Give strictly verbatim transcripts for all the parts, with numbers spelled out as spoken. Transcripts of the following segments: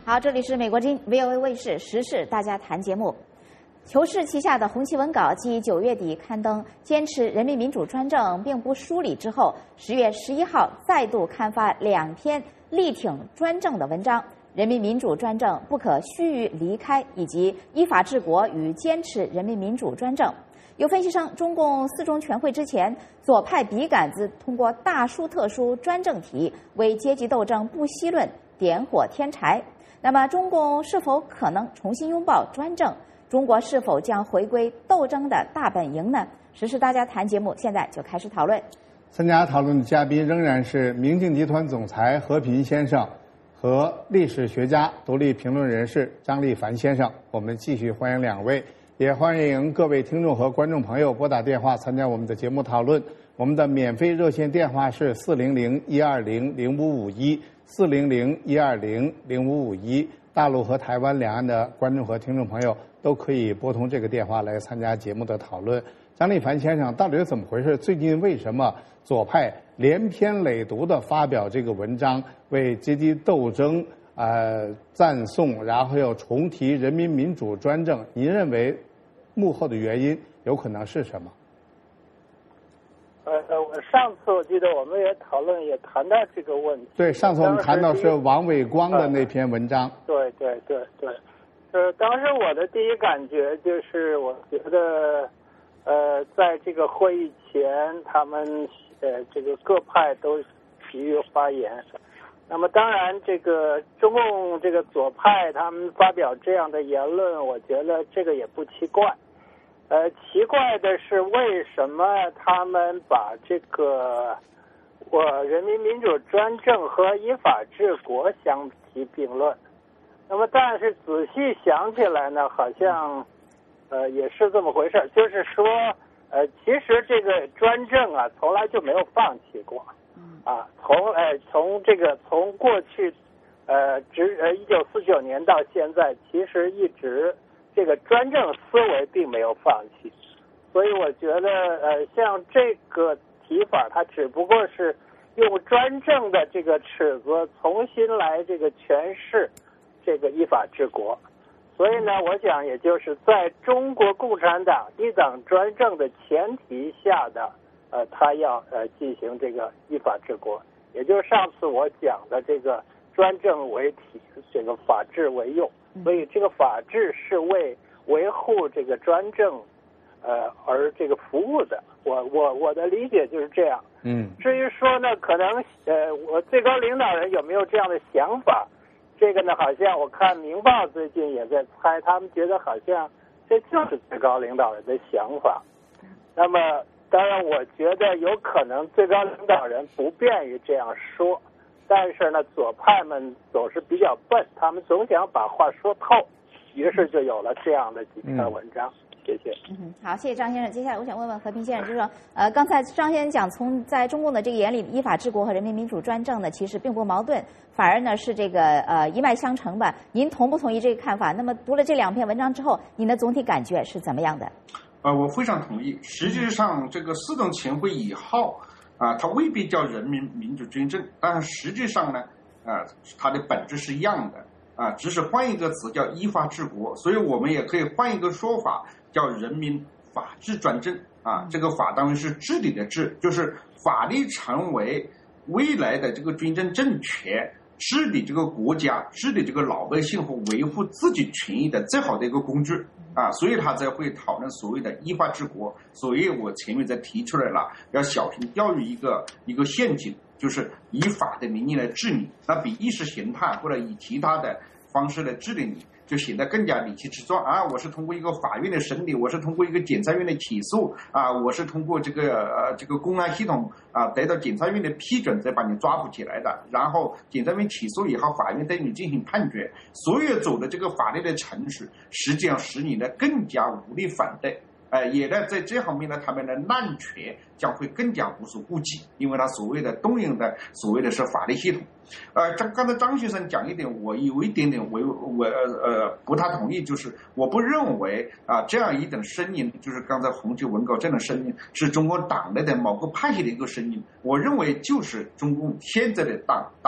好，这里是美国之音 V O A 卫视时事大家谈节目。求是旗下的红旗文稿继九月底刊登坚持人民民主专政并不疏离之后，十月十一号再度刊发两篇力挺专政的文章，人民民主专政不可须臾离开，以及依法治国与坚持人民民主专政。有分析称，中共四中全会之前，左派笔杆子通过大书特书专政题为阶级斗争不息论点火添柴。那么，中共是否可能重新拥抱专政？中国是否将回归斗争的大本营呢？时事大家谈节目现在就开始讨论。 参加讨论的嘉宾仍然是明镜集团总裁何平先生和历史学家、独立评论人士张立凡先生。我们继续欢迎两位，也欢迎各位听众和观众朋友拨打电话参加我们的节目讨论。我们的免费热线电话是四零零一二零零五五一。四零零一二零零五五一，大陆和台湾两岸的观众和听众朋友都可以拨通这个电话来参加节目的讨论。张立凡先生，到底是怎么回事？最近为什么左派连篇累牍地发表这个文章，为阶级斗争呃赞颂，然后又重提人民民主专政？您认为幕后的原因有可能是什么？ 呃，上次我记得我们也讨论也谈到这个问题。 对，上次我们谈到是王伟光的那篇文章。 呃、对对对对，呃，当时我的第一感觉就是，我觉得，呃，在这个会议前，他们呃这个各派都急于发言。那么当然，这个中共这个左派他们发表这样的言论，我觉得这个也不奇怪。呃，奇怪的是，为什么他们把这个我人民民主专政和依法治国相提并论？那么，但是仔细想起来呢，好像呃也是这么回事，就是说，呃，其实这个专政啊，从来就没有放弃过，啊，从呃从这个从过去呃直呃一九四九年到现在，其实一直。这个专政思维并没有放弃，所以我觉得，呃，像这个提法，它只不过是用专政的这个尺子重新来这个诠释这个依法治国。所以呢，我想也就是在中国共产党一党专政的前提下的，呃，他要呃进行这个依法治国，也就是上次我讲的这个专政为体，这个法治为用。所以这个法治是为维护这个专政，呃，而这个服务的。我我我的理解就是这样。 嗯。 至于说呢，可能呃，我最高领导人有没有这样的想法？这个呢，好像我看《明报》最近也在猜，他们觉得好像这就是最高领导人的想法。那么，当然，我觉得有可能最高领导人不便于这样说。但是呢，左派们总是比较笨，他们总想把话说透，于是就有了这样的几篇文章。嗯、谢谢。 嗯，好，谢谢张先生。接下来我想问问和平先生，就是说，呃，刚才张先生讲，从在中共的这个眼里，依法治国和人民民主专政呢，其实并不矛盾，反而呢是这个呃一脉相承吧？您同不同意这个看法？那么读了这两篇文章之后，您的总体感觉是怎么样的？ 呃，我非常同意。实际上，这个四中全会以后。啊，它未必叫人民民主专政，但是实际上呢，啊，它的本质是一样的，啊，只是换一个词叫依法治国，所以我们也可以换一个说法叫人民法治专政，啊，这个法当然是治理的治，就是法律成为未来的这个专政政权治理这个国家、治理这个老百姓和维护自己权益的最好的一个工具啊，所以他才会讨论所谓的依法治国。所以我前面才提出来了，要小心掉入一个一个陷阱，就是以法的名义来治你，那比意识形态或者以其他的方式来治理你，就显得更加理气之壮啊！我是通过一个法院的审理，我是通过一个检察院的起诉啊，我是通过这个呃这个公安系统啊得到检察院的批准再把你抓捕起来的，然后检察院起诉以后，法院对你进行判决，所有走的这个法律的程序，实际上使你呢更加无力反对。呃，也呢，在这方面呢，他们的滥权将会更加无所顾忌，因为他所谓的动用的所谓的是法律系统。呃，张刚才张先生讲一点，我有一点点我我呃不太同意，就是我不认为啊、呃、这样一种声音，就是刚才红旗文稿这种声音是中国党内的某个派系的一个声音，我认为就是中共现在的党党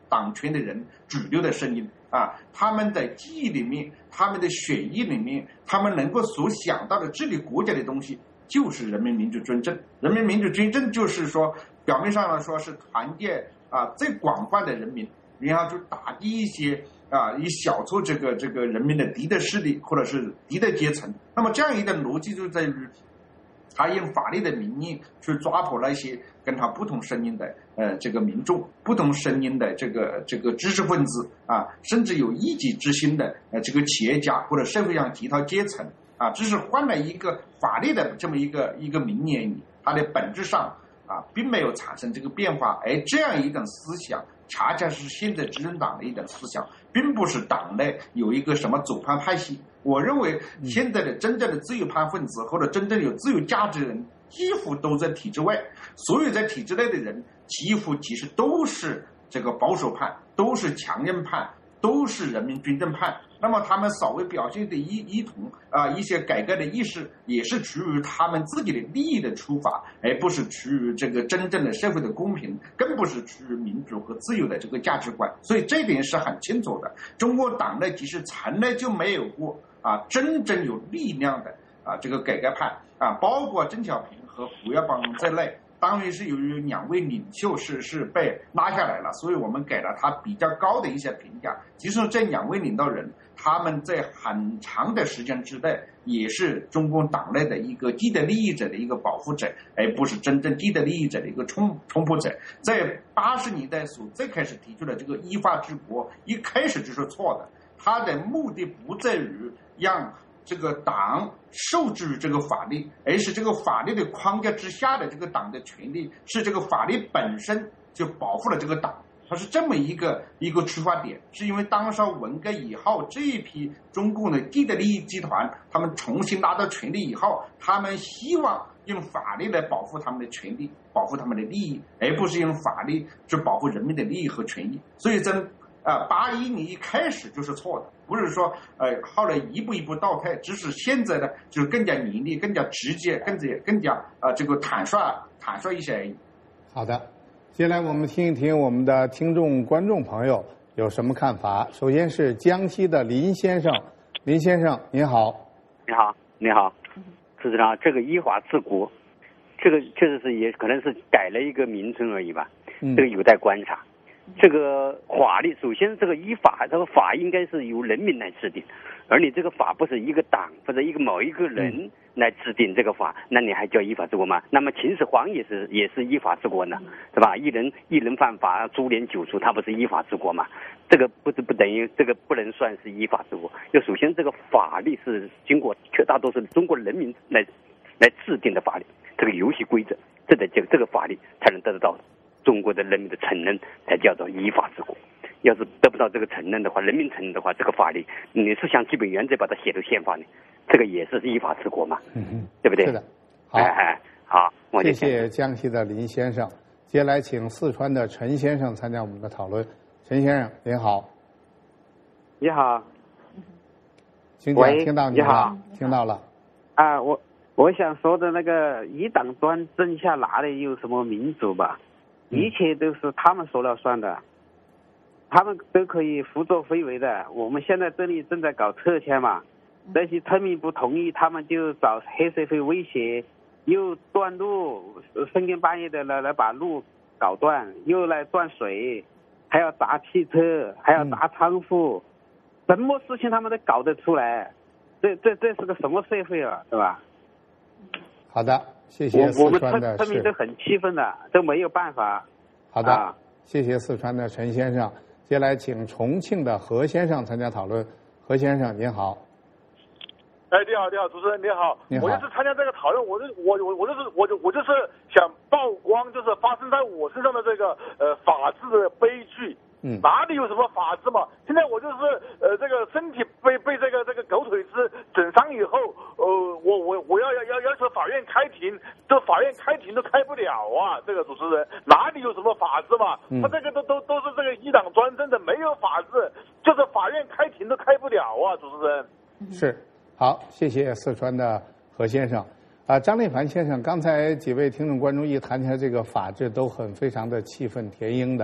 党权的人主流的声音啊，他们的记忆里面，他们的血液里面，他们能够所想到的治理国家的东西，就是人民民主专政。人民民主专政就是说，表面上来说是团结啊最广泛的人民，然后就打击一些啊以小撮这个这个人民的敌对势力或者是敌对阶层。那么这样一个逻辑就在于，他用法律的名义去抓捕那些跟他不同声音的呃这个民众，不同声音的这个这个知识分子啊，甚至有一己之心的呃这个企业家或者社会上其他阶层啊，只是换了一个法律的这么一个一个名义而已，它的本质上啊并没有产生这个变化。而这样一种思想，恰恰是现在执政党的一种思想，并不是党内有一个什么左派派系。我认为现在的真正的自由派分子或者真正有自由价值的人，几乎都在体制外，所有在体制内的人，几乎其实都是这个保守派，都是强硬派，都是人民军政派。那么他们稍微表现的一一同啊、呃、一些改革的意识，也是出于他们自己的利益的出发，而不是出于这个真正的社会的公平，更不是出于民主和自由的这个价值观。所以这一点是很清楚的。中国党内其实从来就没有过啊真正有力量的啊这个改革派啊，包括邓小平和胡耀邦在内。当然是由于两位领袖是是被拉下来了，所以我们给了他比较高的一些评价。其实这两位领导人，他们在很长的时间之内，也是中共党内的一个既得利益者的一个保护者，而不是真正既得利益者的一个冲冲破者。在八十年代所最开始提出的这个依法治国，一开始就是错的。他的目的不在于让这个党受制于这个法律，而是这个法律的框架之下的这个党的权利，是这个法律本身就保护了这个党。它是这么一个一个出发点，是因为当时文革以后，这一批中共的既得利益集团，他们重新拿到权力以后，他们希望用法律来保护他们的权利，保护他们的利益，而不是用法律去保护人民的利益和权益。所以在呃，八一年一开始就是错的，不是说呃后来一步一步倒退，只是现在呢就是更加严厉、更加直接、更加更加呃这个坦率、坦率一些而已。 好的，接下来我们听一听我们的听众、观众朋友有什么看法。首先是江西的林先生，林先生您好。 你好，你好，事实上这个依法治国，这个确实是也可能是改了一个名称而已吧，这个有待观察。这个法律首先这个依法，这个法应该是由人民来制定，而你这个法不是一个党或者一个某一个人来制定这个法，那你还叫依法治国吗？那么秦始皇也是也是依法治国呢，对吧？一人一人犯法，株连九族，他不是依法治国吗？这个不是不等于这个不能算是依法治国。就首先这个法律是经过绝大多数中国人民来来制定的法律，这个游戏规则，这个这个这个法律才能得得到中国的人民的承认，才叫做依法治国。要是得不到这个承认的话，人民承认的话，这个法律你是像基本原则把它写入宪法里，这个也是依法治国嘛， 嗯、 对不对？ 是的。好， 哎哎，好，我谢谢江西的林先生。接下来请四川的陈先生参加我们的讨论。陈先生您好。 你好。 请讲，听到你你好， 听到了。 啊，我我想说的那个一党专政下哪里有什么民主吧？一切都是他们说了算的，他们都可以胡作非为的。我们现在这里正在搞撤迁嘛，那些村民不同意，他们就找黑社会威胁，又断路，深更半夜的来来把路搞断，又来断水，还要砸汽车，还要砸仓库，嗯、什么事情他们都搞得出来。这这这是个什么社会啊，对吧？ 好的，谢谢四川的。 我们村民都很气愤的，都没有办法。 好的， 啊、 谢谢四川的陈先生。接下来请重庆的何先生参加讨论。何先生您好。 哎，你好，你好，主持人你好。 你好。 我就是参加这个讨论，我就我我我就是我就我就是想曝光，就是发生在我身上的这个呃法治的悲剧。 嗯， 哪里有什么法治嘛？现在我就是呃，这个身体被被这个这个狗腿子整伤以后，呃，我我我要要要要求法院开庭，这法院开庭都开不了啊！这个主持人哪里有什么法治嘛？ 嗯、 他这个都都都是这个一党专政的，没有法治，就是法院开庭都开不了啊！主持人是好，谢谢四川的何先生。啊，张立凡先生，刚才几位听众观众一谈起来这个法治，都很非常的气愤填膺的。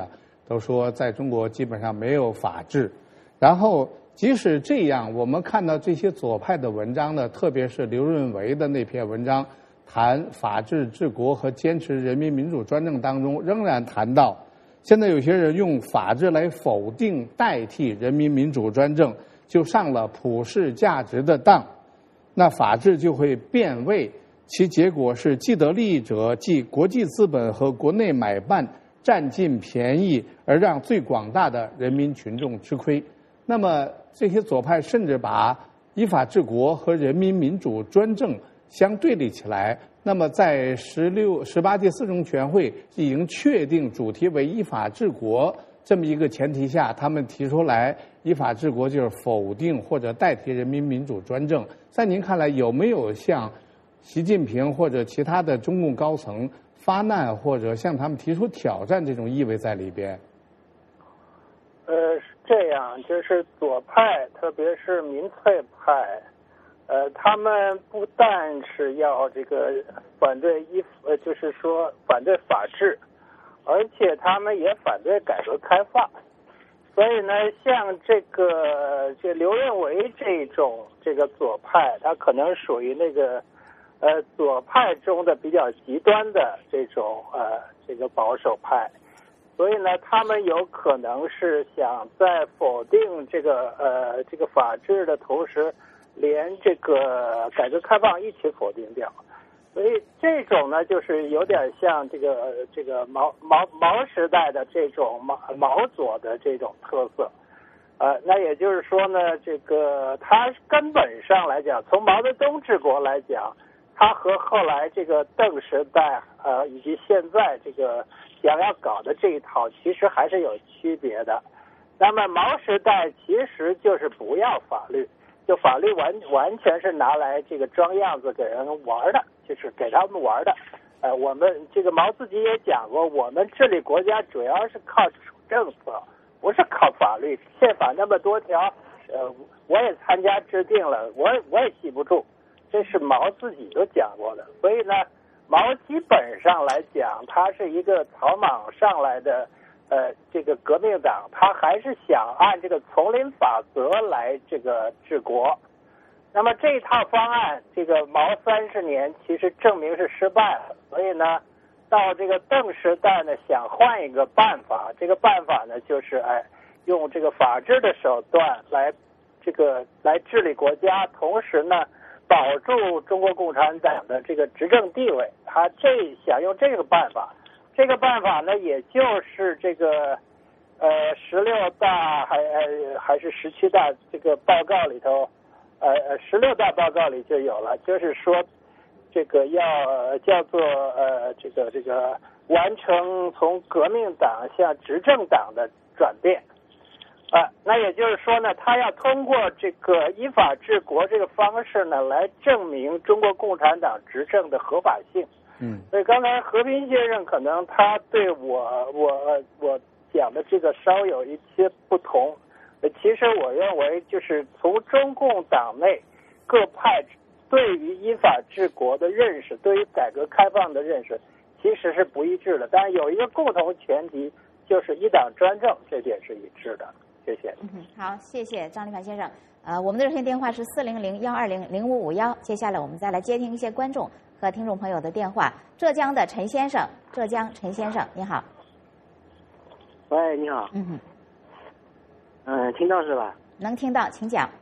都说在中国基本上没有法治。然后即使这样，我们看到这些左派的文章呢，特别是刘润为的那篇文章，谈法治治国和坚持人民民主专政当中，仍然谈到现在有些人用法治来否定代替人民民主专政，就上了普世价值的当，那法治就会变味，其结果是既得利益者即国际资本和国内买办占尽便宜，而让最广大的人民群众吃亏。那么这些左派甚至把依法治国和人民民主专政相对立起来。那么在十六、十八届四中全会已经确定主题为依法治国这么一个前提下，他们提出来依法治国就是否定或者代替人民民主专政。在您看来，有没有向习近平或者其他的中共高层发难，或者向他们提出挑战这种意味在里边？ 呃，是这样，就是左派，特别是民粹派，呃，他们不但是要这个反对依，呃，就是说反对法治，而且他们也反对改革开放。所以呢，像这个这刘润为这种这个左派，他可能属于那个呃左派中的比较极端的这种呃这个保守派。所以呢，他们有可能是想在否定这个呃这个法治的同时，连这个改革开放一起否定掉。所以这种呢，就是有点像这个这个毛毛毛时代的这种毛毛左的这种特色。呃，那也就是说呢，这个他根本上来讲，从毛泽东治国来讲，他和后来这个邓时代呃以及现在这个想要搞的这一套，其实还是有区别的。那么毛时代其实就是不要法律，就法律完完全是拿来这个装样子给人玩的，就是给他们玩的。呃，我们这个毛自己也讲过，我们治理国家主要是靠政策，不是靠法律。宪法那么多条，呃，我也参加制定了，我我也记不住，这是毛自己都讲过的。所以呢，毛基本上来讲，他是一个草莽上来的，呃，这个革命党，他还是想按这个丛林法则来这个治国。那么这一套方案，这个毛三十年其实证明是失败了。所以呢，到这个邓时代呢，想换一个办法，这个办法呢就是哎，用这个法治的手段来这个来治理国家，同时呢，保住中国共产党的这个执政地位。他这想用这个办法，这个办法呢，也就是这个呃十六大还呃还是十七大这个报告里头，呃十六大报告里就有了，就是说这个要、呃、叫做呃这个这个完成从革命党向执政党的转变。啊，那也就是说呢，他要通过这个依法治国这个方式呢，来证明中国共产党执政的合法性。 嗯， 所以刚才和平先生可能他对我我我讲的这个稍有一些不同。其实我认为，就是从中共党内各派对于依法治国的认识，对于改革开放的认识，其实是不一致的。但是有一个共同前提，就是一党专政，这点是一致的。谢谢。 嗯，好，谢谢张立凡先生。呃，我们的热线电话是四零零幺二零零五五幺。接下来我们再来接听一些观众和听众朋友的电话。浙江的陈先生，浙江陈先生，你好。 喂，你好。 嗯哼。 嗯，听到是吧？ 能听到，请讲。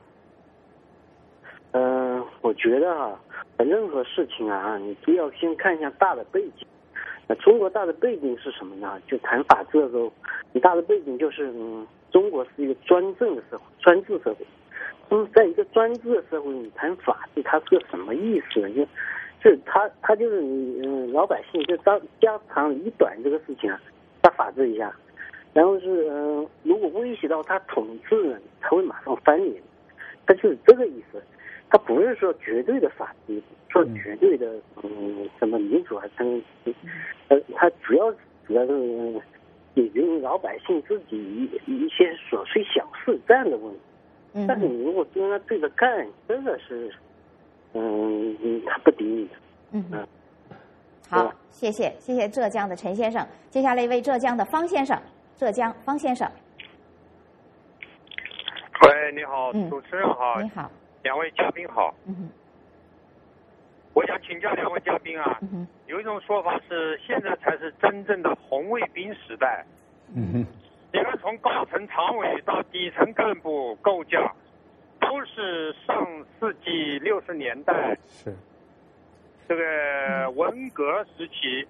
嗯、呃，我觉得啊，任何事情啊，你都要先看一下大的背景。那中国大的背景是什么呢？就谈法治的时候，你大的背景就是，嗯，中国是一个专政的社会，专制社会。那么，在一个专制的社会，你谈法治，它是个什么意思呢？就，就他他就是你，嗯，老百姓就当家长里短这个事情啊，他法治一下，然后是，嗯、呃，如果威胁到他统治呢，他会马上翻脸，他就是这个意思。他不是说绝对的法治，说绝对的嗯什么民主啊，他呃他主要主要是解决老百姓自己一一些琐碎小事这样的问题。嗯、但是你如果跟他对着干，真的是嗯他不敌你的。 嗯嗯。好，谢谢谢谢浙江的陈先生。接下来一位浙江的方先生， 浙江方先生。 喂，你好， 嗯、 主持人好。 你好。 两位嘉宾好。 嗯哼。 我想请教两位嘉宾啊， 嗯、 有一种说法是现在才是真正的红卫兵时代。 嗯哼。 你看，从高层常委到底层干部构架，都是上世纪六十年代是这个文革时期，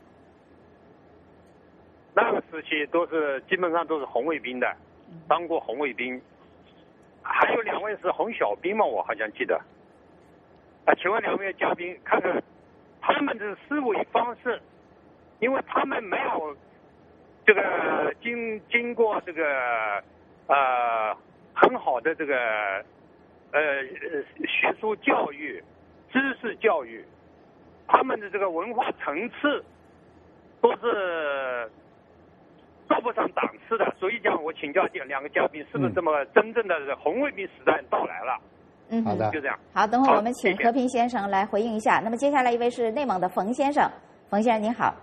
那个时期都是基本上都是红卫兵的，当过红卫兵。还有两位是红小兵嘛，我好像记得。啊，请问两位嘉宾，看看他们的思维方式，因为他们没有这个经经过这个呃很好的这个呃学术教育、知识教育，他们的这个文化层次都是说不上档次的，所以讲我请教两个嘉宾，是不是这么真正的红卫兵时代到来了？ 嗯， 好的， 就这样。 好，等会儿我们请和平先生来回应一下。那么接下来一位是内蒙的冯先生，冯先生您好。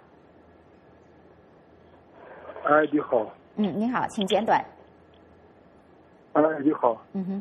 哎，你好。 嗯，你好，请简短。 哎，你好。 嗯哼。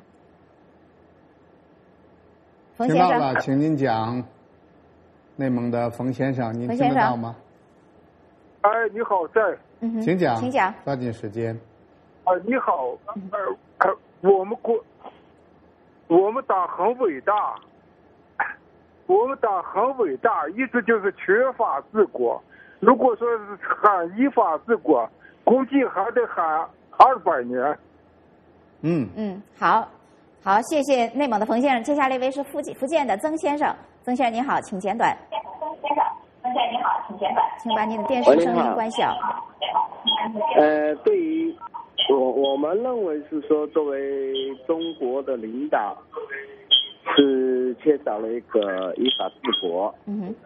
冯先生。 听到了，请您讲。内蒙的冯先生，您听得到吗？ 哎，你好，在。 嗯哼。 请讲， 请讲， 抓紧时间。 啊，你好，呃，呃，我们国，我们党很伟大，我们党很伟大，一直就是缺法治国。如果说是喊依法治国，估计还得喊二百年。 嗯嗯，好，好，谢谢内蒙的冯先生。接下来一位是福建福建的曾先生，曾先生您好，请简短。 曾先生，曾先生您好，请简短。 请把您的电视声音关小。 呃，对于我我们认为是说，作为中国的领导，是缺少了一个依法治国。 嗯哼。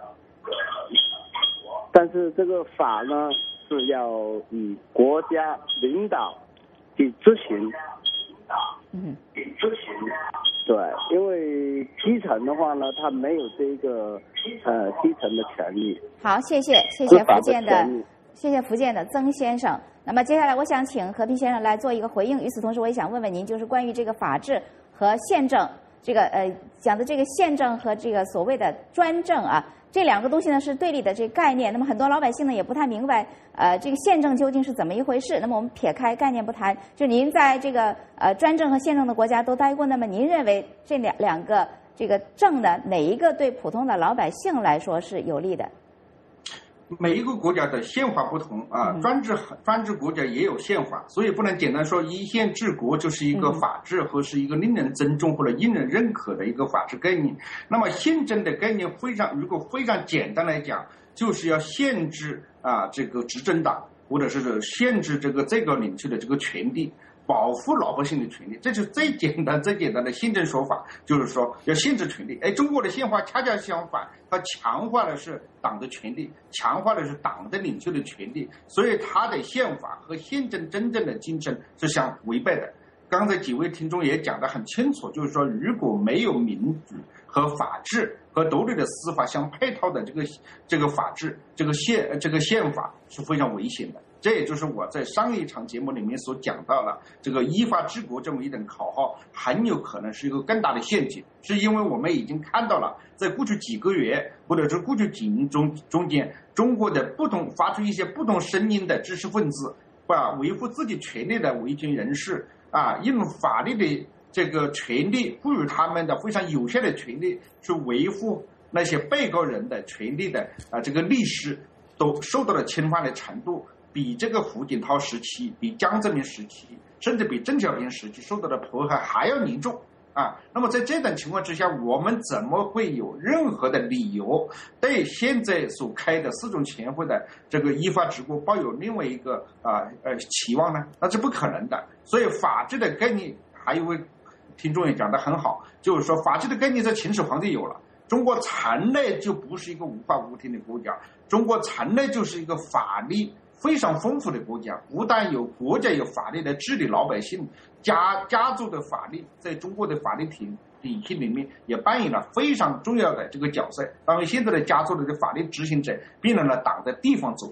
但是这个法呢，是要以国家领导去执行。 嗯， 执行。对，因为基层的话呢，他没有这个呃基层的权利。 好，谢谢，谢谢福建的，谢谢福建的曾先生。那么接下来我想请和平先生来做一个回应。与此同时，我也想问问您，就是关于这个法治和宪政，这个呃讲的这个宪政和这个所谓的专政啊。这两个东西呢是对立的这个概念，那么很多老百姓呢也不太明白，呃，这个宪政究竟是怎么一回事。那么我们撇开概念不谈，就您在这个呃专政和宪政的国家都待过，那么您认为这两两个这个政呢，哪一个对普通的老百姓来说是有利的？ 每一个国家的宪法不同啊，专制专制国家也有宪法，所以不能简单说依宪治国就是一个法治和是一个令人尊重或者令人认可的一个法治概念。那么宪政的概念非常，如果非常简单来讲，就是要限制啊这个执政党或者是限制这个最高领袖的这个权利。保护老百姓的权利，这就是最简单、最简单的宪政说法，就是说要限制权利。哎，中国的宪法恰恰相反，它强化的是党的权利，强化的是党的领袖的权利，所以它的宪法和宪政真正的精神是相违背的。刚才几位听众也讲得很清楚，就是说，如果没有民主和法治和独立的司法相配套的这个这个法治、这个宪这个宪法是非常危险的。这也就是我在上一场节目里面所讲到了，这个依法治国这么一种口号，很有可能是一个更大的陷阱，是因为我们已经看到了，在过去几个月或者是过去几年中中间，中国的不同发出一些不同声音的知识分子，啊，维护自己权利的维权人士，啊，用法律的这个权利赋予他们的非常有限的权利去维护那些被告人的权利的啊，这个律师都受到了侵犯的程度。比这个胡锦涛时期，比江泽民时期，甚至比邓小平时期受到的迫害还要严重啊！那么在这种情况之下，我们怎么会有任何的理由对现在所开的四中全会的这个依法治国抱有另外一个啊呃期望呢？那是不可能的。所以法治的概念，还有一位听众也讲得很好，就是说法治的概念在秦始皇就有了。中国从来就不是一个无法无天的国家，中国从来就是一个法律非常丰富的国家，不但有国家有法律来治理老百姓，家家族的法律在中国的法律体体系里面也扮演了非常重要的这个角色。当然，现在的家族的法律执行者变成了党的地方组织啊。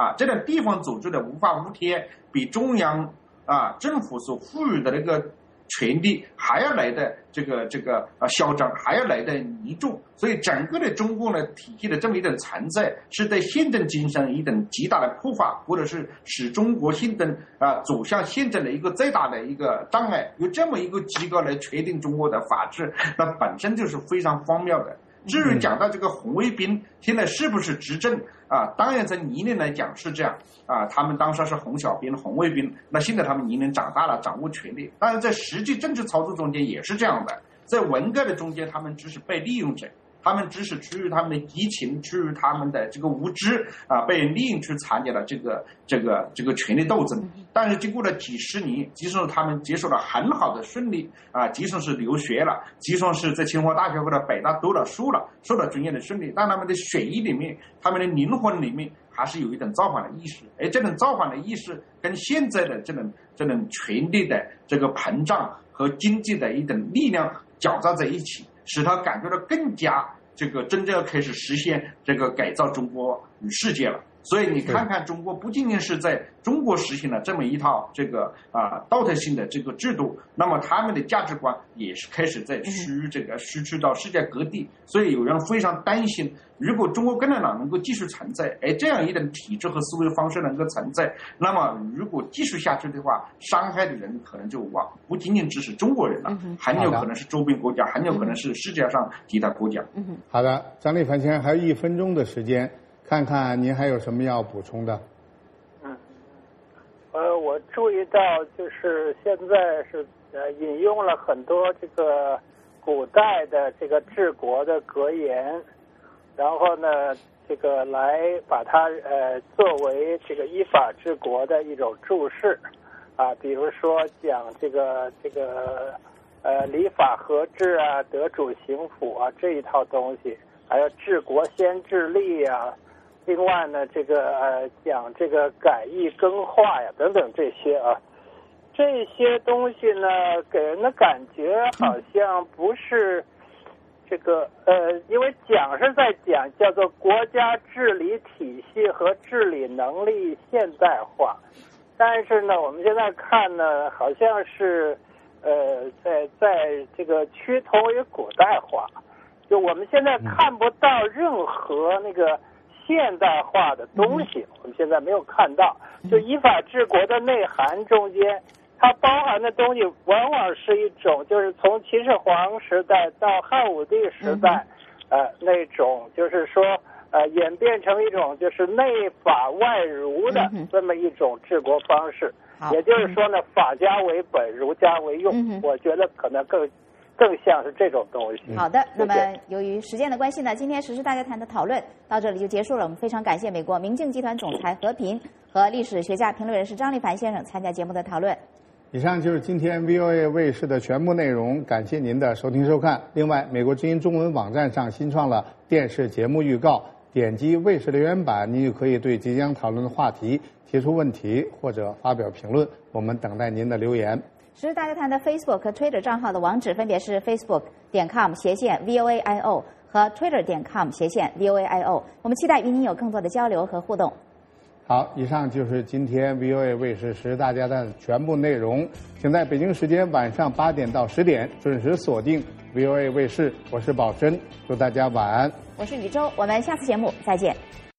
啊，这种地方组织的无法无天，比中央啊政府所赋予的那个权力还要来的这个这个啊嚣张，还要来的凝重，所以整个的中共的体系的这么一种存在，是对宪政精神一种极大的破坏，或者是使中国宪政啊走向宪政的一个最大的一个障碍。有这么一个机构来确定中国的法治，那本身就是非常荒谬的。至于讲到这个红卫兵现在是不是执政啊？当然从年龄来讲是这样啊，他们当时是红小兵、红卫兵，那现在他们年龄长大了，掌握权力，但是在实际政治操作中间也是这样的，在文革的中间，他们只是被利用者。他们只是出于他们的激情，出于他们的这个无知啊，被利用去参加了这个这个这个权力斗争。但是经过了几十年，即使他们接受了很好的顺利啊，即使是留学了，即使是在清华大学或者北大读了书了，受到专业的顺利，但他们的血液里面，他们的灵魂里面还是有一种造反的意识。而这种造反的意识跟现在的这种这种权力的这个膨胀和经济的一种力量搅杂在一起，使他感觉到更加这个真正要开始实现这个改造中国与世界了。所以你看看中国不仅仅是在中国实行了这么一套这个啊道德性的这个制度，那么他们的价值观也是开始在输这个输出到世界各地。所以有人非常担心，如果中国共产党能够继续存在，哎，这样一种体制和思维方式能够存在，那么如果继续下去的话，伤害的人可能就往不仅仅只是中国人了，很有可能是周边国家，很有可能是世界上其他国家。 嗯，好的，张立凡先生还有一分钟的时间。看看您还有什么要补充的？ 嗯，呃，我注意到就是现在是呃引用了很多这个古代的这个治国的格言，然后呢，这个来把它呃作为这个依法治国的一种注释啊，比如说讲这个这个呃礼法合治啊，德主刑辅啊这一套东西，还有治国先治吏啊。另外呢，这个呃讲这个改易更化呀等等这些啊，这些东西呢给人的感觉好像不是这个呃，因为讲是在讲叫做国家治理体系和治理能力现代化，但是呢我们现在看呢好像是呃在在这个趋同于古代化，就我们现在看不到任何那个现代化的东西，我们现在没有看到。就依法治国的内涵中间，它包含的东西往往是一种，就是从秦始皇时代到汉武帝时代，呃，那种就是说，呃，演变成一种就是内法外儒的这么一种治国方式。也就是说呢，法家为本，儒家为用。我觉得可能更。更像是这种东西。 好的，那么由于时间的关系呢，今天时事大家谈的讨论到这里就结束了。我们非常感谢美国明镜集团总裁何平和历史学家评论人士张立凡先生参加节目的讨论。 以上就是今天 V O A 卫视的全部内容，感谢您的收听收看。另外，美国之音中文网站上新创了电视节目预告，点击卫视的原版，您就可以对即将讨论的话题提出问题或者发表评论，我们等待您的留言。 时事大家谈的 Facebook 和 Twitter 账号的网址分别是 facebook 点 com 斜线 V O A I O 和 Twitter 点 com 斜线 V O A I O。我们期待与您有更多的交流和互动。 好，以上就是今天 V O A 卫视时事大家谈的全部内容，请在北京时间晚上八点到十点准时锁定 V O A 卫视。我是宝珍，祝大家晚安。 我是宇宙，我们下次节目再见。